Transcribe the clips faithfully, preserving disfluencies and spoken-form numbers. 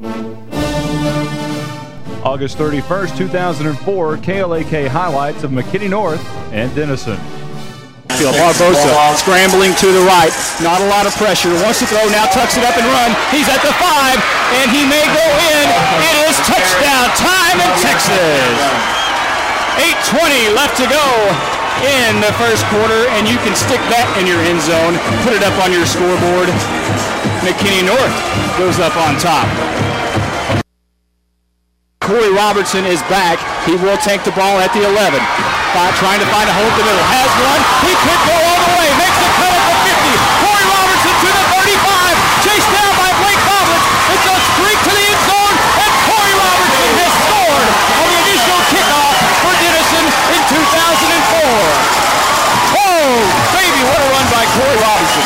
August thirty-first, two thousand four, K L A K highlights of McKinney North and Denison. Barbosa scrambling to the right. Not a lot of pressure. Wants to throw now, tucks it up and run. He's at the five, and he may go in. It is touchdown time in Texas. eight twenty left to go in the first quarter, and you can stick that in your end zone. Put it up on your scoreboard. McKinney North goes up on top. Corey Robertson is back. He will take the ball at the eleven. Five, trying to find a hole in the middle. Has one. He could go all the way. Makes the cut at the fifty. Corey Robertson to the thirty-five. Chased down by Blake Boblett. It's a streak to the end zone. And Corey Robertson has scored on the initial kickoff for Denison in two thousand four. Oh, baby, what a run by Corey Robertson.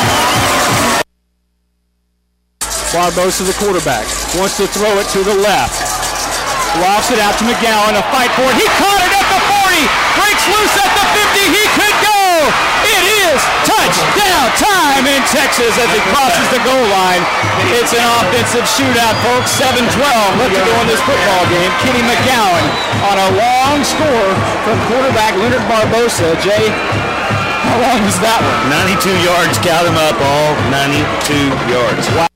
Barbosa, the quarterback, wants to throw it to the left. Lofts it out to McGowan, a fight for it. He caught it at the forty. Breaks loose at the fifty. He could go. It is touchdown time in Texas as he crosses the goal line. It's an offensive shootout, folks. seven twelve left to go in this football game. Kenny McGowan on a long score from quarterback Leonard Barbosa. Jay, how long was that one? ninety-two yards. Count them up all. ninety-two yards. Wow.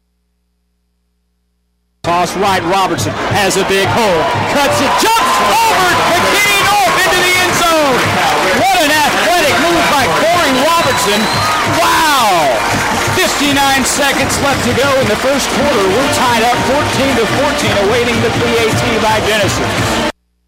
Toss right, Robertson has a big hole, cuts it, jumps over McKinney North into the end zone. What an athletic move by Corey Robertson. Wow! fifty-nine seconds left to go in the first quarter. We're tied up fourteen to fourteen, awaiting the P A T by Denison.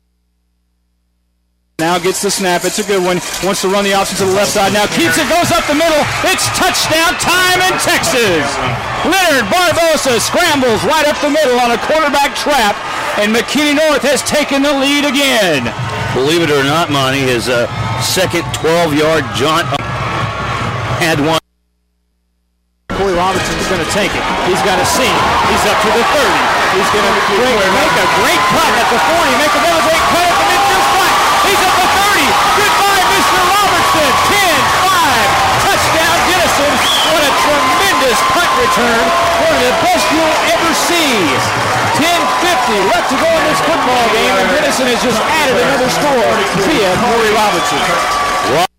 Now gets the snap. It's a good one. Wants to run the option to the left side. Now keeps it, goes up the middle. It's touchdown time in Texas. Leonard Barbosa scrambles right up the middle on a quarterback trap, and McKinney North has taken the lead again. Believe it or not, Monty, his uh, second twelve-yard jaunt had one. Corey Robertson is going to take it. He's got a seam. He's up to the thirty. He's going to make a great cut at the forty. Make another great cut at the midfield spot. He's at the thirty. Goodbye, Mister Robertson. ten five. Touchdown, Denison. What a tremendous punt return. One of the best you'll ever see. ten fifty left to go in this football game, and Denison has just added another score via Corey Robertson.